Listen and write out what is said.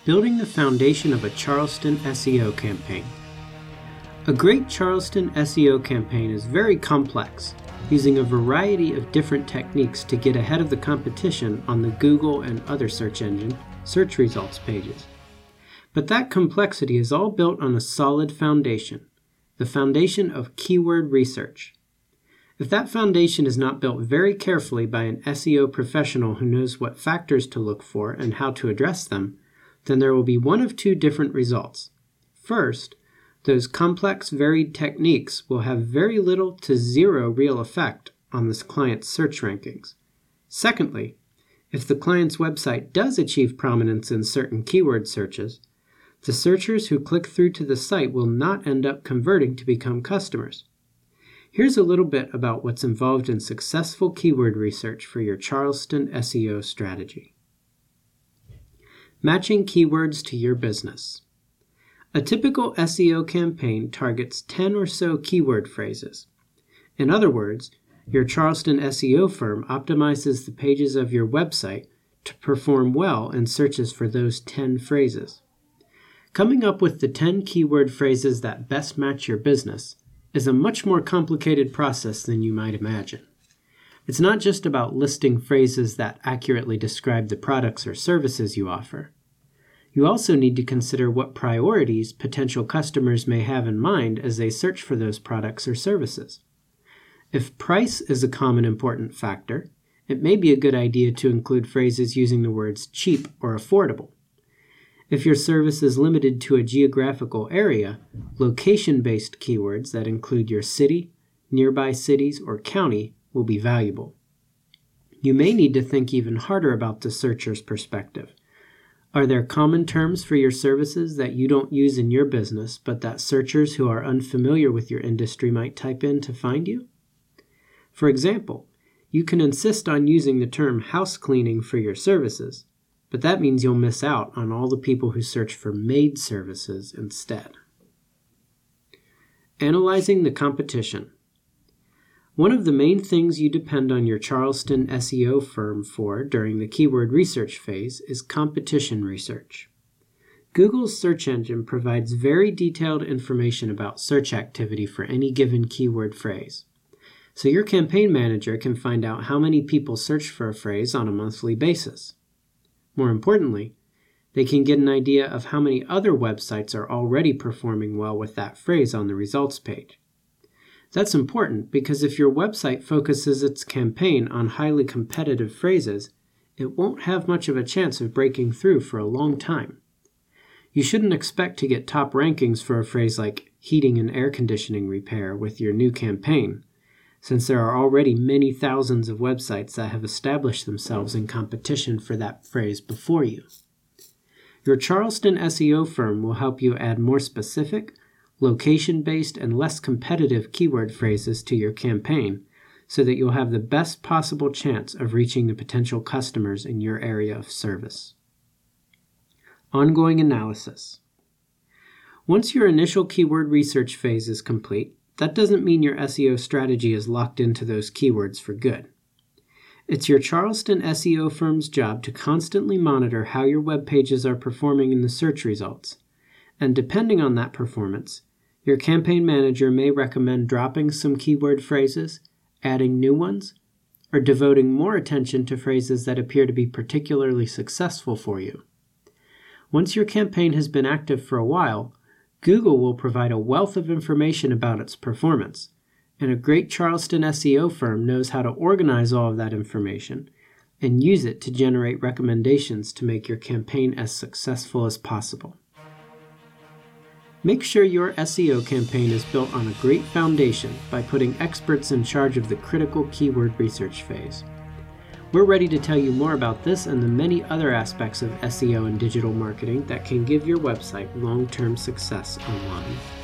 Building the foundation of a Charleston SEO campaign. A great Charleston SEO campaign is very complex, using a variety of different techniques to get ahead of the competition on the Google and other search engine search results pages. But that complexity is all built on a solid foundation, the foundation of keyword research. If that foundation is not built very carefully by an SEO professional who knows what factors to look for and how to address them, then there will be one of two different results. First, those complex, varied techniques will have very little to zero real effect on the client's search rankings. Secondly, if the client's website does achieve prominence in certain keyword searches, the searchers who click through to the site will not end up converting to become customers. Here's a little bit about what's involved in successful keyword research for your Charleston SEO strategy. Matching keywords to your business. A typical SEO campaign targets 10 or so keyword phrases. In other words, your Charleston SEO firm optimizes the pages of your website to perform well in searches for those 10 phrases. Coming up with the 10 keyword phrases that best match your business is a much more complicated process than you might imagine. It's not just about listing phrases that accurately describe the products or services you offer. You also need to consider what priorities potential customers may have in mind as they search for those products or services. If price is a common important factor, it may be a good idea to include phrases using the words cheap or affordable. If your service is limited to a geographical area, location-based keywords that include your city, nearby cities, or county will be valuable. You may need to think even harder about the searcher's perspective. Are there common terms for your services that you don't use in your business, but that searchers who are unfamiliar with your industry might type in to find you? For example, you can insist on using the term house cleaning for your services, but that means you'll miss out on all the people who search for maid services instead. Analyzing the competition. One of the main things you depend on your Charleston SEO firm for during the keyword research phase is competition research. Google's search engine provides very detailed information about search activity for any given keyword phrase. So your campaign manager can find out how many people search for a phrase on a monthly basis. More importantly, they can get an idea of how many other websites are already performing well with that phrase on the results page. That's important because if your website focuses its campaign on highly competitive phrases, it won't have much of a chance of breaking through for a long time. You shouldn't expect to get top rankings for a phrase like heating and air conditioning repair with your new campaign, since there are already many thousands of websites that have established themselves in competition for that phrase before you. Your Charleston SEO firm will help you add more specific, location-based, and less competitive keyword phrases to your campaign so that you'll have the best possible chance of reaching the potential customers in your area of service. Ongoing analysis. Once your initial keyword research phase is complete, that doesn't mean your SEO strategy is locked into those keywords for good. It's your Charleston SEO firm's job to constantly monitor how your web pages are performing in the search results, and depending on that performance, your campaign manager may recommend dropping some keyword phrases, adding new ones, or devoting more attention to phrases that appear to be particularly successful for you. Once your campaign has been active for a while, Google will provide a wealth of information about its performance, and a great Charleston SEO firm knows how to organize all of that information and use it to generate recommendations to make your campaign as successful as possible. Make sure your SEO campaign is built on a great foundation by putting experts in charge of the critical keyword research phase. We're ready to tell you more about this and the many other aspects of SEO and digital marketing that can give your website long-term success online.